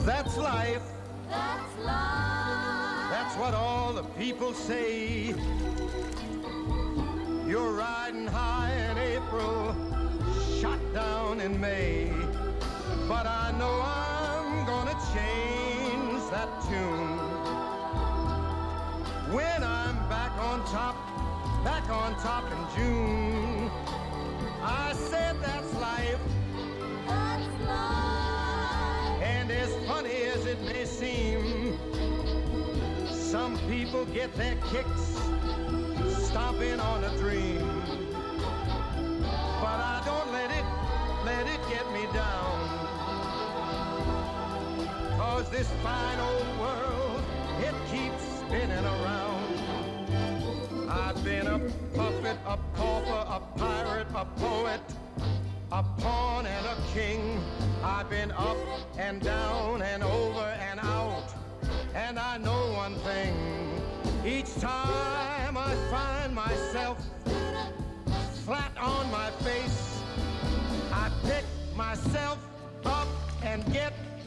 That's life. That's life. That's what all the people say. You're riding high in April, shot down in May. But I know I'm gonna change that tune when I'm back on top in June. I said that's life. That's life. And as funny as it may seem, some people get their kicks stomping on a dream. But I don't let it get me down. 'Cause this fine old world, it keeps spinning around. I've been a puppet, a pauper, a pirate, a poet, a pawn and a king. I've been up and down and over and out. And I know one thing, each time I find myself flat on my face, I pick myself up and get